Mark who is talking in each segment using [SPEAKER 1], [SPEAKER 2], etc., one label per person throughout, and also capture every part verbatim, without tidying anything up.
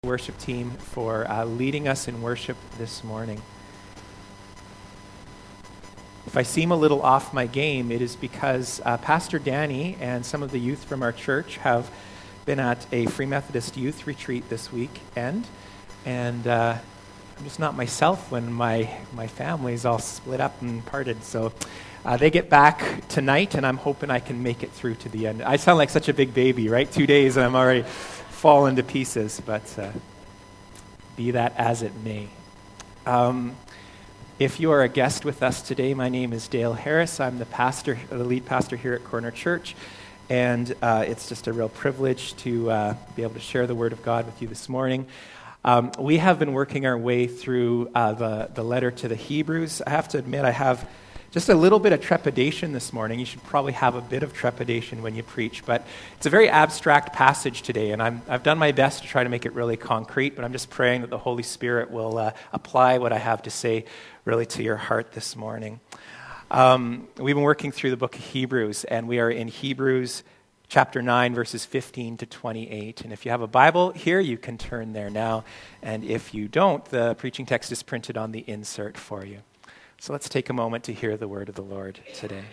[SPEAKER 1] Worship team for uh, leading us in worship this morning. If I seem a little off my game, it is because uh, Pastor Danny and some of the youth from our church have been at a Free Methodist youth retreat this weekend, and uh, I'm just not myself when my, my family's all split up and parted, so uh, they get back tonight, and I'm hoping I can make it through to the end. I sound like such a big baby, right? Two days and I'm already fall into pieces, but uh, be that as it may. Um, if you are a guest with us today, my name is Dale Harris. I'm the pastor, the lead pastor here at Corner Church, and uh, it's just a real privilege to uh, be able to share the Word of God with you this morning. Um, we have been working our way through uh, the, the letter to the Hebrews. I have to admit, I have just a little bit of trepidation this morning. You should probably have a bit of trepidation when you preach, but it's a very abstract passage today, and I'm, I've done my best to try to make it really concrete, but I'm just praying that the Holy Spirit will uh, apply what I have to say really to your heart this morning. Um, we've been working through the book of Hebrews, and we are in Hebrews chapter nine, verses fifteen to twenty-eight, and if you have a Bible here, you can turn there now, and if you don't, the preaching text is printed on the insert for you. So let's take a moment to hear the word of the Lord today.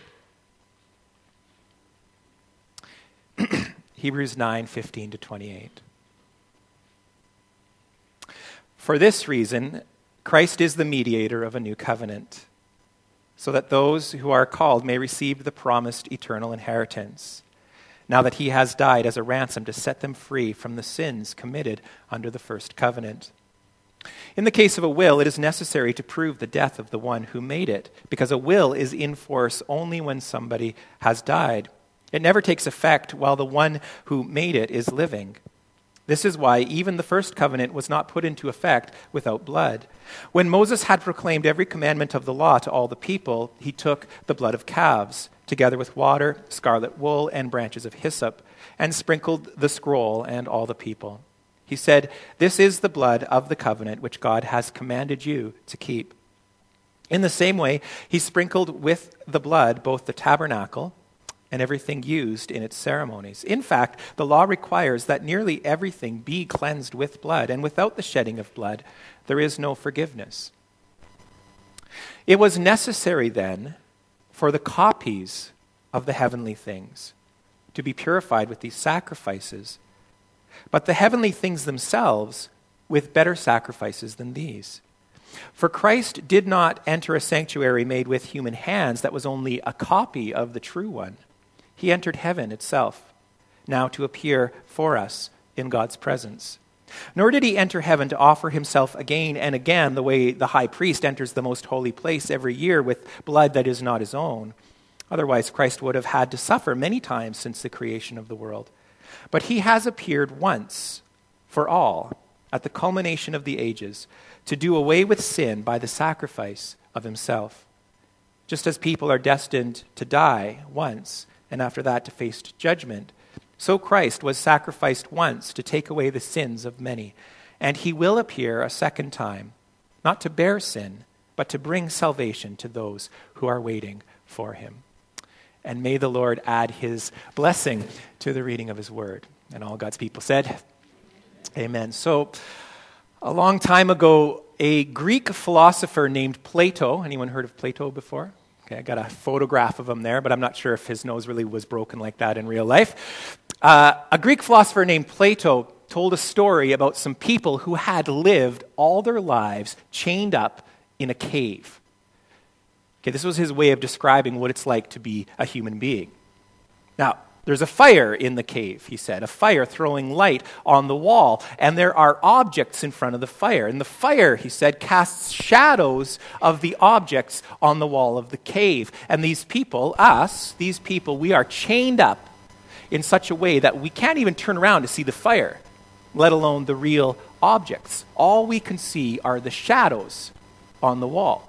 [SPEAKER 1] Hebrews nine, fifteen to twenty-eight. For this reason, Christ is the mediator of a new covenant, so that those who are called may receive the promised eternal inheritance, now that he has died as a ransom to set them free from the sins committed under the first covenant. In the case of a will, it is necessary to prove the death of the one who made it, because a will is in force only when somebody has died. It never takes effect while the one who made it is living. This is why even the first covenant was not put into effect without blood. When Moses had proclaimed every commandment of the law to all the people, he took the blood of calves, together with water, scarlet wool, and branches of hyssop, and sprinkled the scroll and all the people. He said, "This is the blood of the covenant which God has commanded you to keep." In the same way, he sprinkled with the blood both the tabernacle and everything used in its ceremonies. In fact, the law requires that nearly everything be cleansed with blood, and without the shedding of blood, there is no forgiveness. It was necessary then for the copies of the heavenly things to be purified with these sacrifices, but the heavenly things themselves with better sacrifices than these. For Christ did not enter a sanctuary made with human hands that was only a copy of the true one. He entered heaven itself, now to appear for us in God's presence. Nor did he enter heaven to offer himself again and again the way the high priest enters the most holy place every year with blood that is not his own. Otherwise, Christ would have had to suffer many times since the creation of the world. But he has appeared once for all at the culmination of the ages to do away with sin by the sacrifice of himself. Just as people are destined to die once and after that to face judgment, so Christ was sacrificed once to take away the sins of many. And he will appear a second time, not to bear sin, but to bring salvation to those who are waiting for him. And may the Lord add his blessing to the reading of his word. And all God's people said, amen. So, a long time ago, a Greek philosopher named Plato, anyone heard of Plato before? Okay, I got a photograph of him there, but I'm not sure if his nose really was broken like that in real life. Uh, a Greek philosopher named Plato told a story about some people who had lived all their lives chained up in a cave. Okay, this was his way of describing what it's like to be a human being. Now, there's a fire in the cave, he said, a fire throwing light on the wall, and there are objects in front of the fire. And the fire, he said, casts shadows of the objects on the wall of the cave. And these people, us, these people, we are chained up in such a way that we can't even turn around to see the fire, let alone the real objects. All we can see are the shadows on the wall.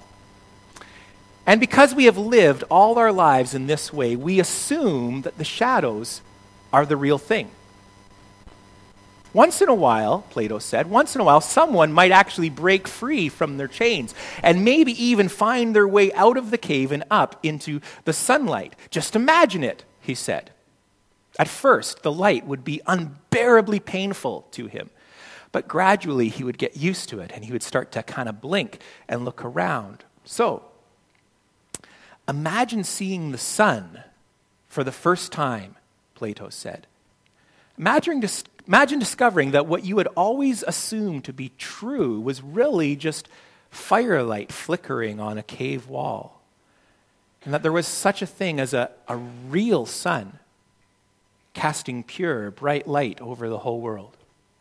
[SPEAKER 1] And because we have lived all our lives in this way, we assume that the shadows are the real thing. Once in a while, Plato said, once in a while, someone might actually break free from their chains and maybe even find their way out of the cave and up into the sunlight. Just imagine it, he said. At first, the light would be unbearably painful to him. But gradually he would get used to it and he would start to kind of blink and look around. So, imagine seeing the sun for the first time, Plato said. Imagine, dis- imagine discovering that what you had always assumed to be true was really just firelight flickering on a cave wall. And that there was such a thing as a, a real sun casting pure, bright light over the whole world.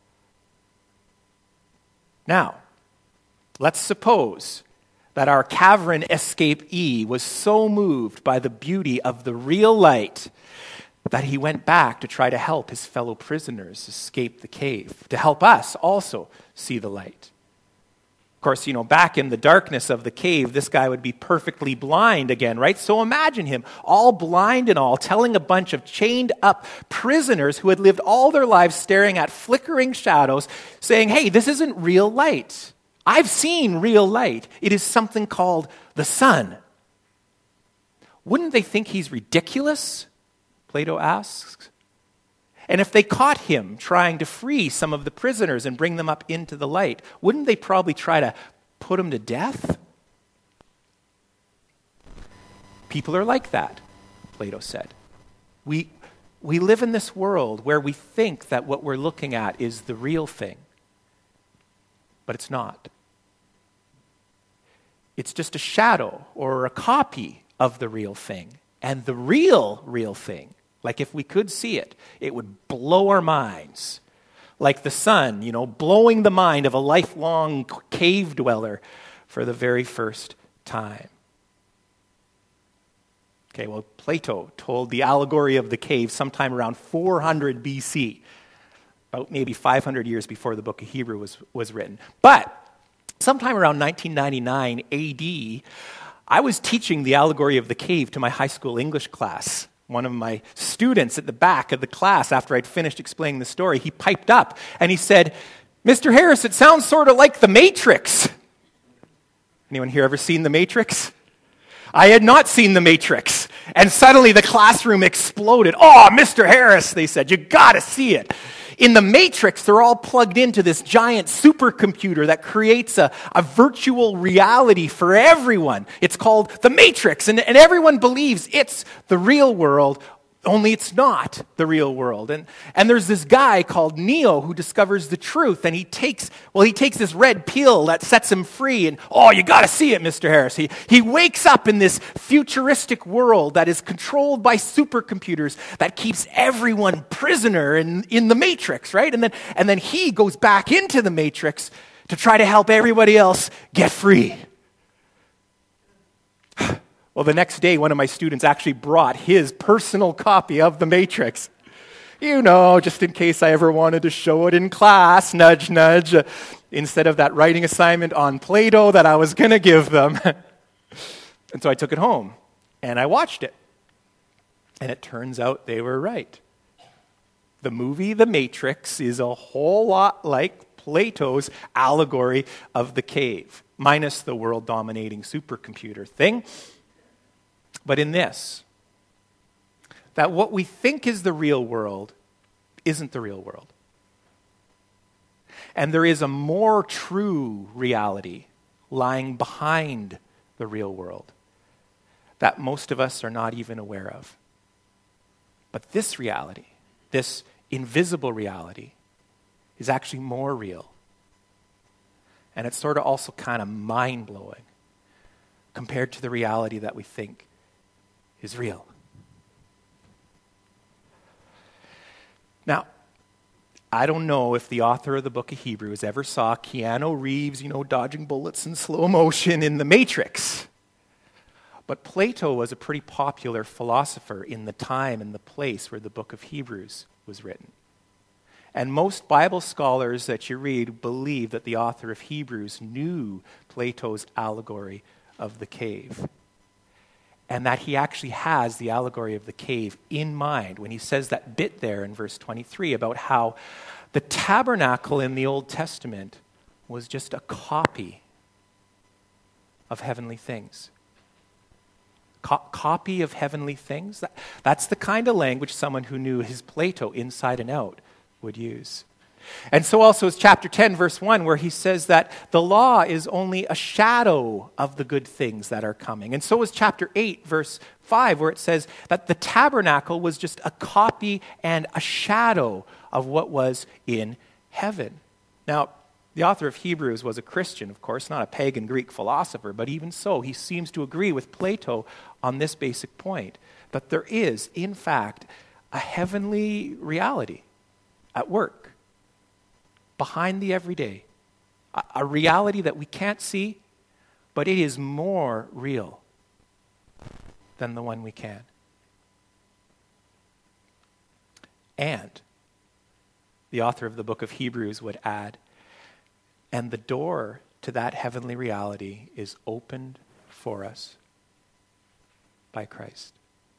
[SPEAKER 1] Now, let's suppose that our cavern escapee was so moved by the beauty of the real light that he went back to try to help his fellow prisoners escape the cave, to help us also see the light. Of course, you know, back in the darkness of the cave, this guy would be perfectly blind again, right? So imagine him, all blind and all, telling a bunch of chained up prisoners who had lived all their lives staring at flickering shadows, saying, hey, this isn't real light. I've seen real light. It is something called the sun. Wouldn't they think he's ridiculous? Plato asks. And if they caught him trying to free some of the prisoners and bring them up into the light, wouldn't they probably try to put him to death? People are like that, Plato said. We, we live in this world where we think that what we're looking at is the real thing, but it's not. It's just a shadow or a copy of the real thing. And the real, real thing, like if we could see it, it would blow our minds. Like the sun, you know, blowing the mind of a lifelong cave dweller for the very first time. Okay, well, Plato told the allegory of the cave sometime around four hundred B C, about maybe five hundred years before the book of Hebrew was, was written. But sometime around nineteen ninety-nine A D, I was teaching the allegory of the cave to my high school English class. One of my students at the back of the class, after I'd finished explaining the story, he piped up and he said, Mister Harris, it sounds sort of like The Matrix. Anyone here ever seen The Matrix? I had not seen The Matrix. And suddenly the classroom exploded. Oh, Mister Harris, they said, you gotta see it. In The Matrix, they're all plugged into this giant supercomputer that creates a, a virtual reality for everyone. It's called The Matrix, and, and everyone believes it's the real world, only it's not the real world. And, and there's this guy called Neo who discovers the truth, and he takes, well, he takes this red pill that sets him free, and oh, you gotta see it, Mister Harris. He, he wakes up in this futuristic world that is controlled by supercomputers that keeps everyone prisoner in, in the Matrix, right? And then, and then he goes back into the Matrix to try to help everybody else get free. Well, the next day, one of my students actually brought his personal copy of The Matrix. You know, just in case I ever wanted to show it in class, nudge, nudge, uh, instead of that writing assignment on Plato that I was going to give them. And so I took it home, and I watched it. And it turns out they were right. The movie The Matrix is a whole lot like Plato's allegory of the cave, minus the world-dominating supercomputer thing. But in this, that what we think is the real world isn't the real world. And there is a more true reality lying behind the real world that most of us are not even aware of. But this reality, this invisible reality, is actually more real. And it's sort of also kind of mind-blowing compared to the reality that we think is real. Now, I don't know if the author of the book of Hebrews ever saw Keanu Reeves, you know, dodging bullets in slow motion in The Matrix. But Plato was a pretty popular philosopher in the time and the place where the book of Hebrews was written. And most Bible scholars that you read believe that the author of Hebrews knew Plato's allegory of the cave. And that he actually has the allegory of the cave in mind when he says that bit there in verse twenty-three about how the tabernacle in the Old Testament was just a copy of heavenly things. Co- copy of heavenly things? That, that's the kind of language someone who knew his Plato inside and out would use. And so also is chapter ten, verse one, where he says that the law is only a shadow of the good things that are coming. And so is chapter eight, verse five, where it says that the tabernacle was just a copy and a shadow of what was in heaven. Now, the author of Hebrews was a Christian, of course, not a pagan Greek philosopher, but even so, he seems to agree with Plato on this basic point, that there is, in fact, a heavenly reality at work behind the everyday, a, a reality that we can't see, but it is more real than the one we can. And the author of the book of Hebrews would add, and the door to that heavenly reality is opened for us by Christ.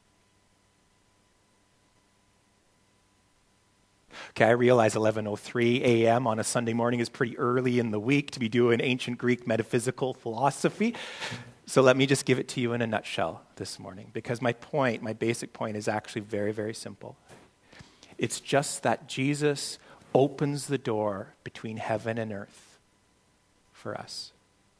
[SPEAKER 1] Okay, I realize eleven oh three a.m. on a Sunday morning is pretty early in the week to be doing ancient Greek metaphysical philosophy. So let me just give it to you in a nutshell this morning, because my point, my basic point is actually very, very simple. It's just that Jesus opens the door between heaven and earth for us.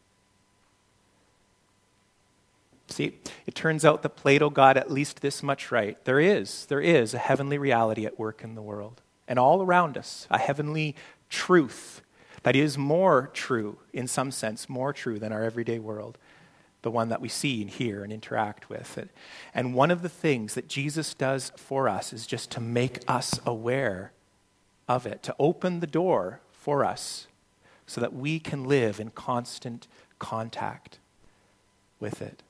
[SPEAKER 1] See, it turns out that Plato got at least this much right. There is, there is a heavenly reality at work in the world. And all around us, a heavenly truth that is more true, in some sense, more true than our everyday world, the one that we see and hear and interact with. And one of the things that Jesus does for us is just to make us aware of it, to open the door for us so that we can live in constant contact with it.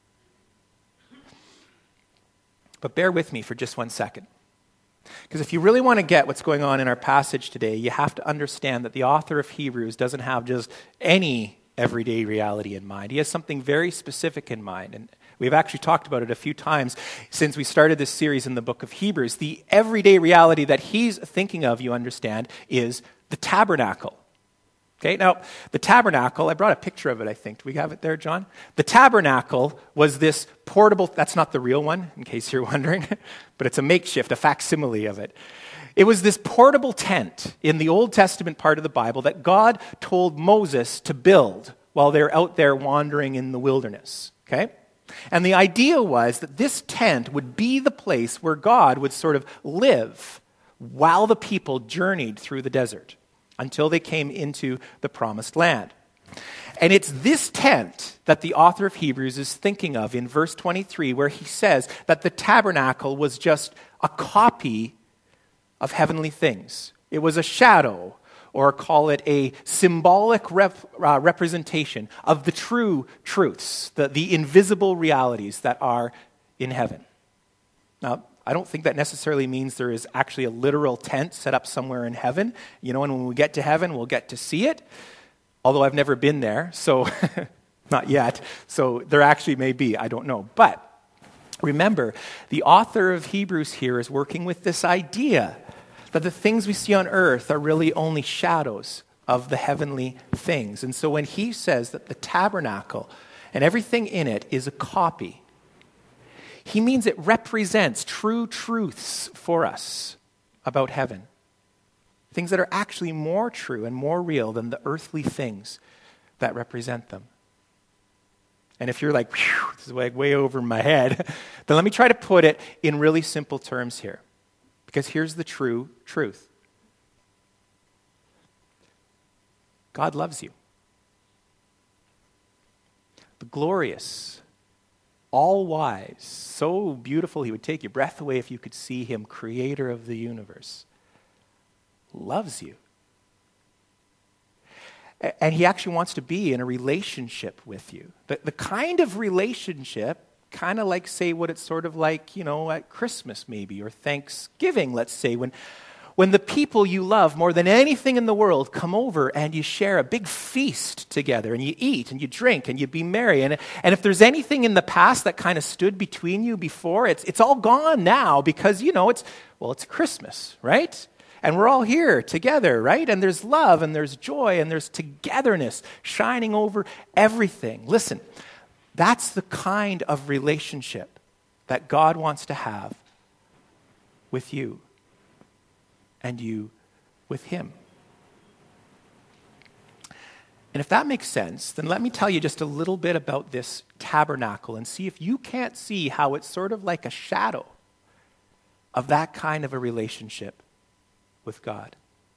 [SPEAKER 1] But bear with me for just one second. Because if you really want to get what's going on in our passage today, you have to understand that the author of Hebrews doesn't have just any everyday reality in mind. He has something very specific in mind. And we've actually talked about it a few times since we started this series in the book of Hebrews. The everyday reality that he's thinking of, you understand, is the tabernacle. Okay, now, the tabernacle, I brought a picture of it, I think. Do we have it there, John? The tabernacle was this portable, that's not the real one, in case you're wondering, but it's a makeshift, a facsimile of it. It was this portable tent in the Old Testament part of the Bible that God told Moses to build while they're out there wandering in the wilderness, okay? And the idea was that this tent would be the place where God would sort of live while the people journeyed through the desert until they came into the promised land. And it's this tent that the author of Hebrews is thinking of in verse twenty-three, where he says that the tabernacle was just a copy of heavenly things. It was a shadow, or call it a symbolic rep, uh, representation of the true truths, the, the invisible realities that are in heaven. Now, I don't think that necessarily means there is actually a literal tent set up somewhere in heaven. You know, and when we get to heaven, we'll get to see it. Although I've never been there, so not yet. So there actually may be, I don't know. But remember, the author of Hebrews here is working with this idea that the things we see on earth are really only shadows of the heavenly things. And so when he says that the tabernacle and everything in it is a copy, he means it represents true truths for us about heaven. Things that are actually more true and more real than the earthly things that represent them. And if you're like, "Phew, this is like way over my head," then let me try to put it in really simple terms here. Because here's the true truth. God loves you. The glorious, all-wise, so beautiful he would take your breath away if you could see him, creator of the universe, loves you. And he actually wants to be in a relationship with you. The, the kind of relationship, kind of like, say, what it's sort of like, you know, at Christmas maybe, or Thanksgiving, let's say, when When the people you love more than anything in the world come over and you share a big feast together and you eat and you drink and you be merry. And, and if there's anything in the past that kind of stood between you before, it's, it's all gone now because, you know, it's, well, it's Christmas, right? And we're all here together, right? And there's love and there's joy and there's togetherness shining over everything. Listen, that's the kind of relationship that God wants to have with you. And you with him. And if that makes sense, then let me tell you just a little bit about this tabernacle and see if you can't see how it's sort of like a shadow of that kind of a relationship with God.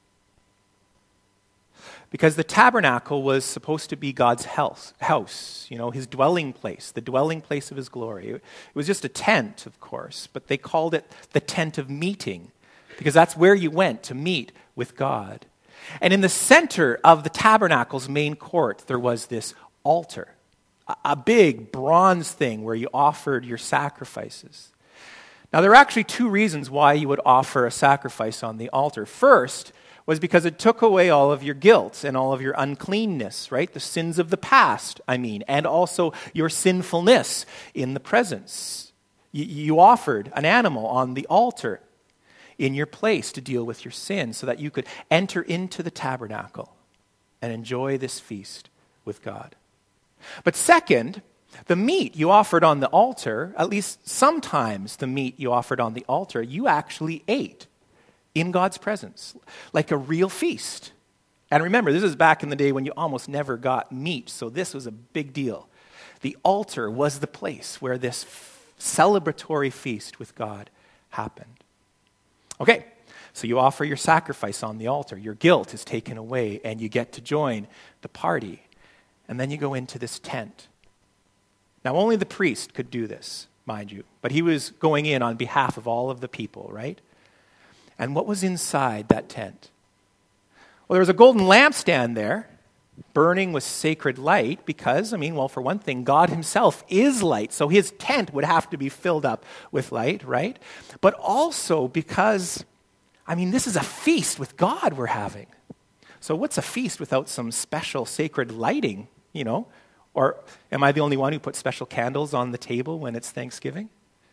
[SPEAKER 1] Because the tabernacle was supposed to be God's house, house, you know, his dwelling place, the dwelling place of his glory. It was just a tent, of course, but they called it the tent of meeting because that's where you went to meet with God. And in the center of the tabernacle's main court, there was this altar, a big bronze thing where you offered your sacrifices. Now, there are actually two reasons why you would offer a sacrifice on the altar. First was because it took away all of your guilt and all of your uncleanness, right? The sins of the past, I mean, and also your sinfulness in the presence. You, you offered an animal on the altar in your place to deal with your sin so that you could enter into the tabernacle and enjoy this feast with God. But second, the meat you offered on the altar, at least sometimes the meat you offered on the altar, you actually ate in God's presence, like a real feast. And remember, this is back in the day when you almost never got meat, so this was a big deal. The altar was the place where this f- celebratory feast with God happened. Okay, so you offer your sacrifice on the altar. Your guilt is taken away, and you get to join the party. And then you go into this tent. Now, only the priest could do this, mind you, but he was going in on behalf of all of the people, right? And what was inside that tent? Well, there was a golden lampstand there, burning with sacred light, because, I mean, well, for one thing, God himself is light, so his tent would have to be filled up with light, right? But also because, I mean, this is a feast with God we're having. So what's a feast without some special sacred lighting, you know? Or am I the only one who puts special candles on the table when it's Thanksgiving?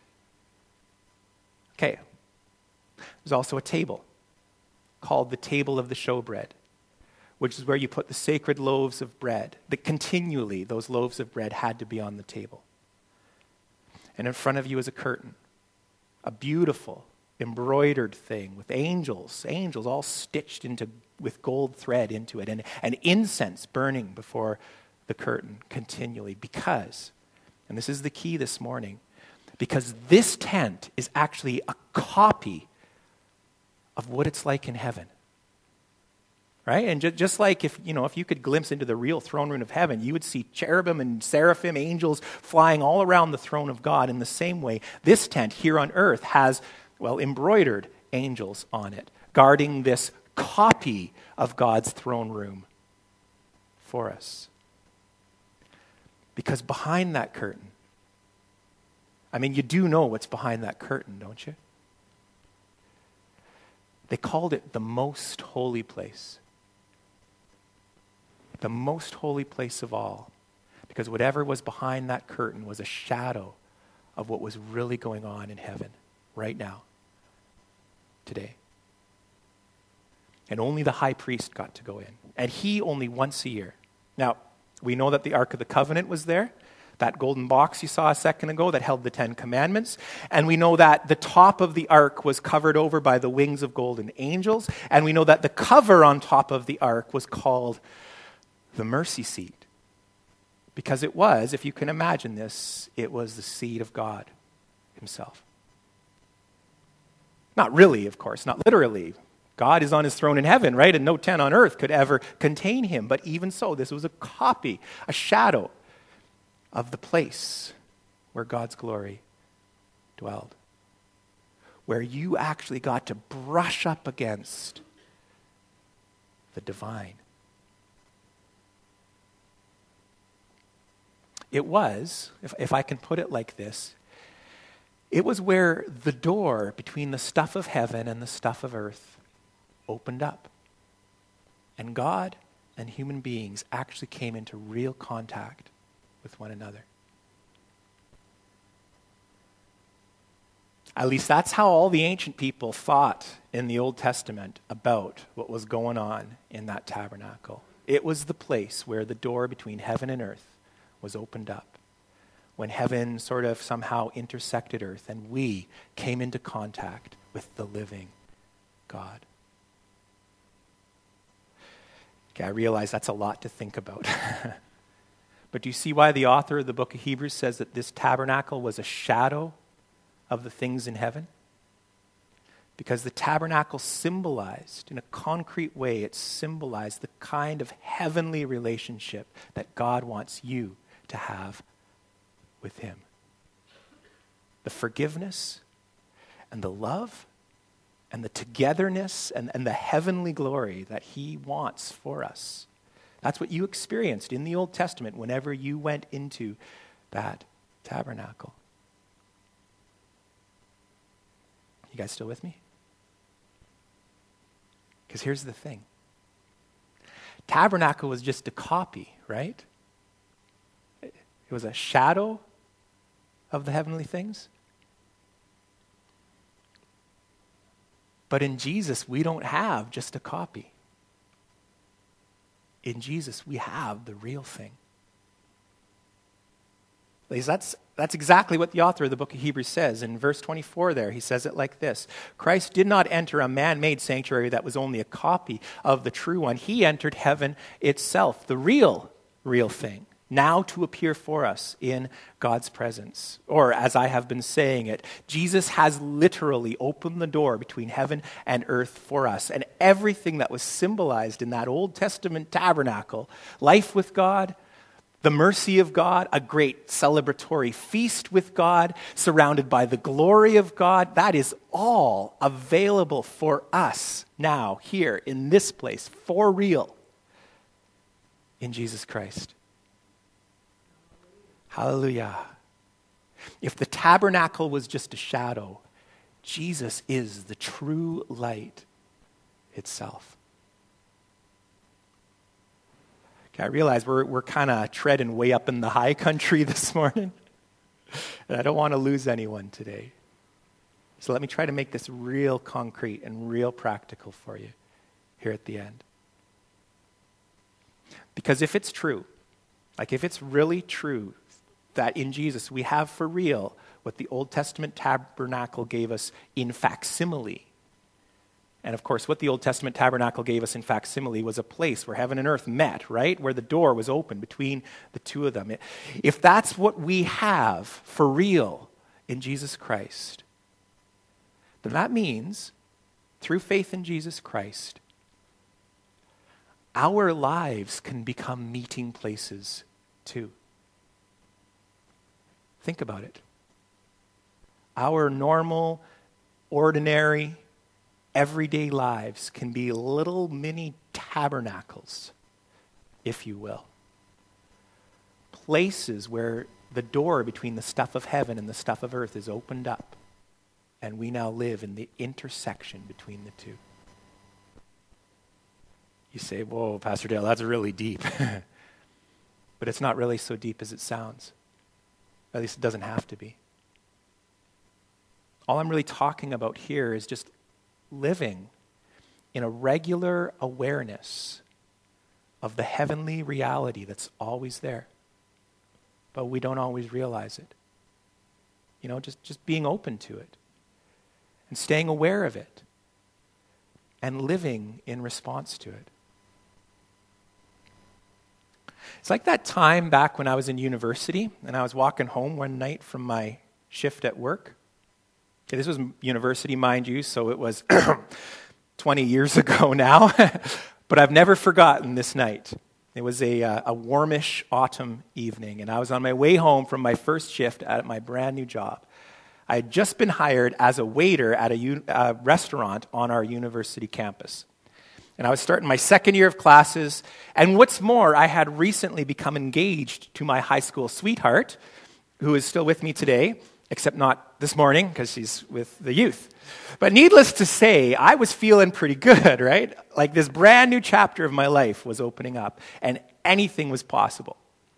[SPEAKER 1] Okay. There's also a table called the table of the showbread, which is where you put the sacred loaves of bread, that continually those loaves of bread had to be on the table. And in front of you is a curtain, a beautiful embroidered thing with angels, angels all stitched into with gold thread into it, and, and incense burning before the curtain continually, because, and this is the key this morning, because this tent is actually a copy of what it's like in heaven. Right? And ju- just like if, you know, if you could glimpse into the real throne room of heaven, you would see cherubim and seraphim, angels flying all around the throne of God. In the same way, this tent here on earth has, well, embroidered angels on it, guarding this copy of God's throne room for us. Because behind that curtain, I mean, you do know what's behind that curtain, don't you? They called it the most holy place. The most holy place of all. Because whatever was behind that curtain was a shadow of what was really going on in heaven right now, today. And only the high priest got to go in. And he only once a year. Now, we know that the Ark of the Covenant was there. That golden box you saw a second ago that held the Ten Commandments. And we know that the top of the ark was covered over by the wings of golden angels. And we know that the cover on top of the ark was called the mercy seat. Because it was, if you can imagine this, it was the seat of God himself. Not really, of course, not literally. God is on his throne in heaven, right? And no tent on earth could ever contain him. But even so, this was a copy, a shadow of the place where God's glory dwelled. Where you actually got to brush up against the divine. It was, if, if I can put it like this, it was where the door between the stuff of heaven and the stuff of earth opened up. And God and human beings actually came into real contact with one another. At least that's how all the ancient people thought in the Old Testament about what was going on in that tabernacle. It was the place where the door between heaven and earth was opened up. When heaven sort of somehow intersected earth and we came into contact with the living God. Okay, I realize that's a lot to think about. But do you see why the author of the book of Hebrews says that this tabernacle was a shadow of the things in heaven? Because the tabernacle symbolized, in a concrete way, it symbolized the kind of heavenly relationship that God wants you to have with him. The forgiveness and the love and the togetherness and, and the heavenly glory that he wants for us. That's what you experienced in the Old Testament whenever you went into that tabernacle. You guys still with me? Because here's the thing. Tabernacle was just a copy, right? It was a shadow of the heavenly things. But in Jesus, we don't have just a copy. In Jesus, we have the real thing. Ladies, that's, that's exactly what the author of the book of Hebrews says. In verse twenty-four there, he says it like this. Christ did not enter a man-made sanctuary that was only a copy of the true one. He entered heaven itself, the real, real thing, now to appear for us in God's presence. Or, as I have been saying it, Jesus has literally opened the door between heaven and earth for us. And everything that was symbolized in that Old Testament tabernacle, life with God, the mercy of God, a great celebratory feast with God, surrounded by the glory of God, that is all available for us now, here, in this place, for real, in Jesus Christ. Hallelujah. If the tabernacle was just a shadow, Jesus is the true light itself. Okay, I realize we're we're kind of treading way up in the high country this morning, and I don't want to lose anyone today. So let me try to make this real concrete and real practical for you here at the end. Because if it's true, like if it's really true that in Jesus we have for real what the Old Testament tabernacle gave us in facsimile. And of course, what the Old Testament tabernacle gave us in facsimile was a place where heaven and earth met, right? Where the door was open between the two of them. If that's what we have for real in Jesus Christ, then that means, through faith in Jesus Christ, our lives can become meeting places too. Think about it. Our normal, ordinary, everyday lives can be little mini tabernacles, if you will. Places where the door between the stuff of heaven and the stuff of earth is opened up, and we now live in the intersection between the two. You say, whoa, Pastor Dale, that's really deep. But it's not really so deep as it sounds. At least it doesn't have to be. All I'm really talking about here is just living in a regular awareness of the heavenly reality that's always there. But we don't always realize it. You know, just, just being open to it and staying aware of it and living in response to it. It's like that time back when I was in university and I was walking home one night from my shift at work. Okay, this was university, mind you, so it was twenty years ago now. But I've never forgotten this night. It was a, uh, a warmish autumn evening, and I was on my way home from my first shift at my brand new job. I had just been hired as a waiter at a u- uh, restaurant on our university campus. And I was starting my second year of classes. And what's more, I had recently become engaged to my high school sweetheart, who is still with me today, except not this morning because she's with the youth. But needless to say, I was feeling pretty good, right? Like this brand new chapter of my life was opening up and anything was possible.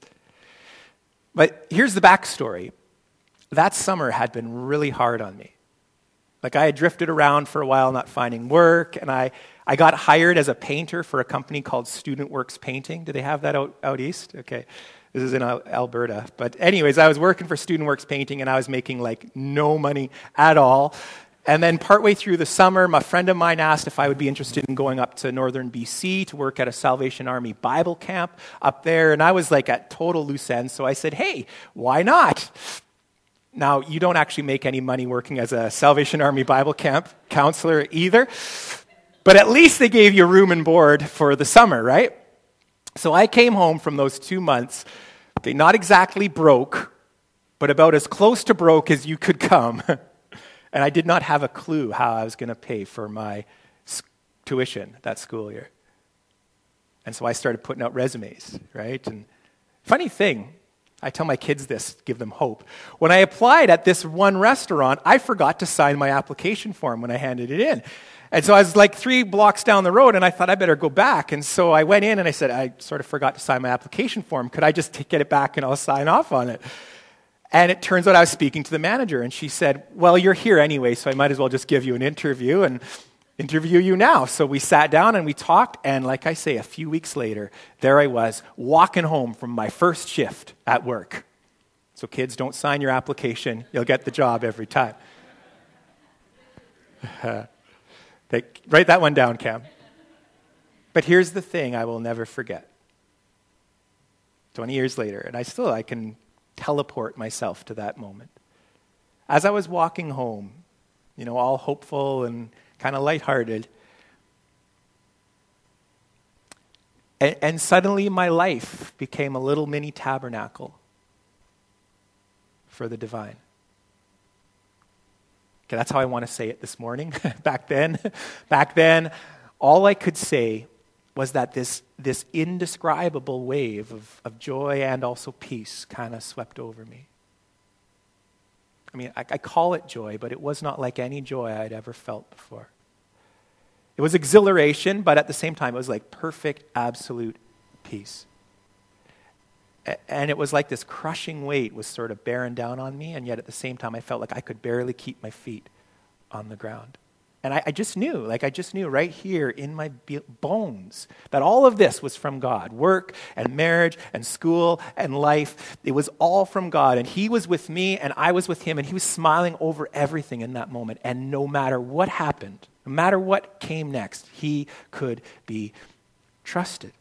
[SPEAKER 1] But here's the backstory. That summer had been really hard on me. Like I had drifted around for a while not finding work, and I, I got hired as a painter for a company called Student Works Painting. Do they have that out, out east? Okay. This is in Alberta. But anyways, I was working for Student Works Painting, and I was making like no money at all. And then partway through the summer, my friend of mine asked if I would be interested in going up to northern B C to work at a Salvation Army Bible camp up there. And I was like at total loose ends, so I said, hey, why not? Now, you don't actually make any money working as a Salvation Army Bible camp counselor either, but at least they gave you room and board for the summer, right? So I came home from those two months, they not exactly broke, but about as close to broke as you could come. And I did not have a clue how I was going to pay for my tuition that school year. And so I started putting out resumes, right? And funny thing, I tell my kids this, give them hope. When I applied at this one restaurant, I forgot to sign my application form when I handed it in. And so I was like three blocks down the road, and I thought I better go back. And so I went in and I said, I sort of forgot to sign my application form. Could I just t- get it back and I'll sign off on it? And it turns out I was speaking to the manager, and she said, well, you're here anyway, so I might as well just give you an interview and interview you now. So we sat down and we talked, and like I say, a few weeks later, there I was, walking home from my first shift at work. So kids, don't sign your application. You'll get the job every time. Uh, they, write that one down, Cam. But here's the thing I will never forget. twenty years later, and I still, I can teleport myself to that moment. As I was walking home, you know, all hopeful and kind of lighthearted, and, and suddenly my life became a little mini tabernacle for the divine. Okay, that's how I want to say it this morning. back then, back then, all I could say was that this, this indescribable wave of, of joy and also peace kind of swept over me. I mean, I, I call it joy, but it was not like any joy I'd ever felt before. It was exhilaration, but at the same time, it was like perfect, absolute peace. A- and it was like this crushing weight was sort of bearing down on me, and yet at the same time, I felt like I could barely keep my feet on the ground. And I, I just knew, like I just knew right here in my be- bones that all of this was from God. Work and marriage and school and life, it was all from God. And he was with me and I was with him, and he was smiling over everything in that moment. And no matter what happened, no matter what came next, he could be trusted.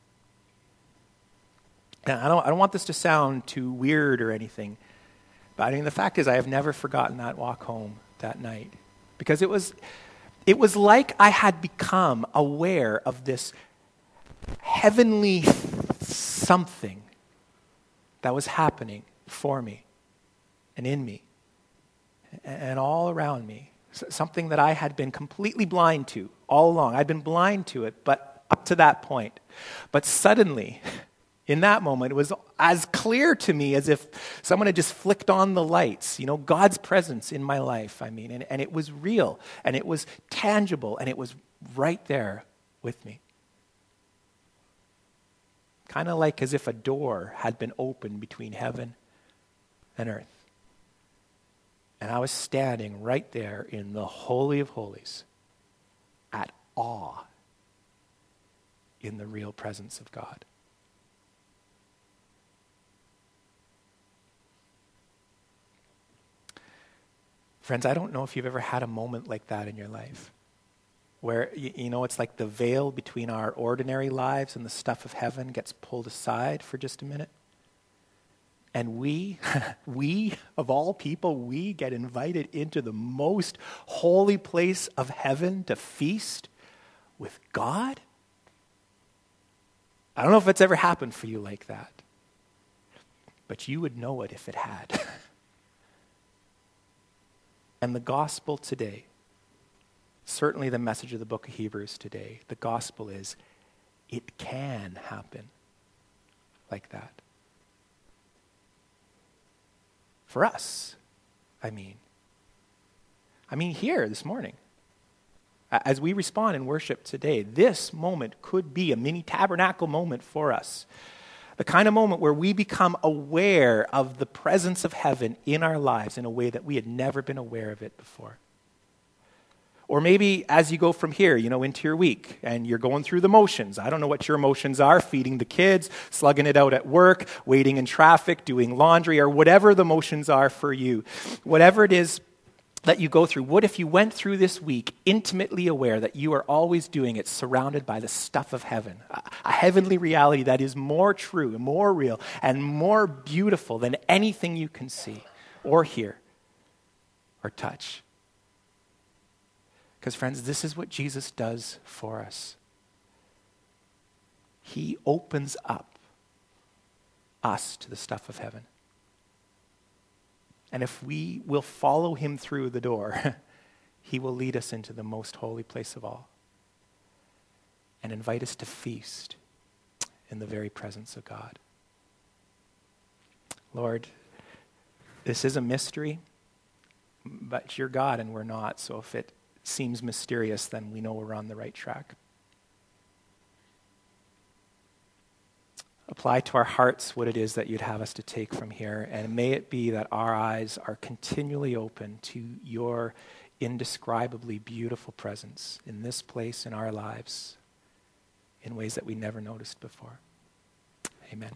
[SPEAKER 1] And I don't, I don't want this to sound too weird or anything, but I mean, the fact is I have never forgotten that walk home that night. Because it was, it was like I had become aware of this heavenly something that was happening for me and in me and all around me. Something that I had been completely blind to all along. I'd been blind to it, but up to that point. But suddenly, in that moment, it was as clear to me as if someone had just flicked on the lights, you know, God's presence in my life, I mean, and, and it was real, and it was tangible, and it was right there with me. Kind of like as if a door had been opened between heaven and earth. And I was standing right there in the Holy of Holies at awe in the real presence of God. Friends, I don't know if you've ever had a moment like that in your life where, you know, it's like the veil between our ordinary lives and the stuff of heaven gets pulled aside for just a minute. And we, we, of all people, we get invited into the most holy place of heaven to feast with God. I don't know if it's ever happened for you like that, but you would know it if it had. And the gospel today, certainly the message of the book of Hebrews today, the gospel is it can happen like that. For us, I mean. I mean here this morning. As we respond in worship today, this moment could be a mini tabernacle moment for us. The kind of moment where we become aware of the presence of heaven in our lives in a way that we had never been aware of it before. Or maybe as you go from here, you know, into your week and you're going through the motions. I don't know what your emotions are, feeding the kids, slugging it out at work, waiting in traffic, doing laundry, or whatever the motions are for you. Whatever it is let you go through? What if you went through this week intimately aware that you are always doing it surrounded by the stuff of heaven, a, a heavenly reality that is more true, more real, and more beautiful than anything you can see or hear or touch? Because friends, this is what Jesus does for us. He opens up us to the stuff of heaven. And if we will follow him through the door, he will lead us into the most holy place of all and invite us to feast in the very presence of God. Lord, this is a mystery, but you're God and we're not, so if it seems mysterious, then we know we're on the right track. Apply to our hearts what it is that you'd have us to take from here, and may it be that our eyes are continually open to your indescribably beautiful presence in this place in our lives in ways that we never noticed before. Amen.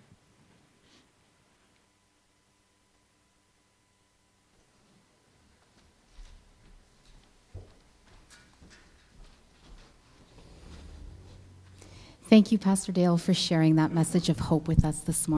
[SPEAKER 2] Thank you, Pastor Dale, for sharing that message of hope with us this morning.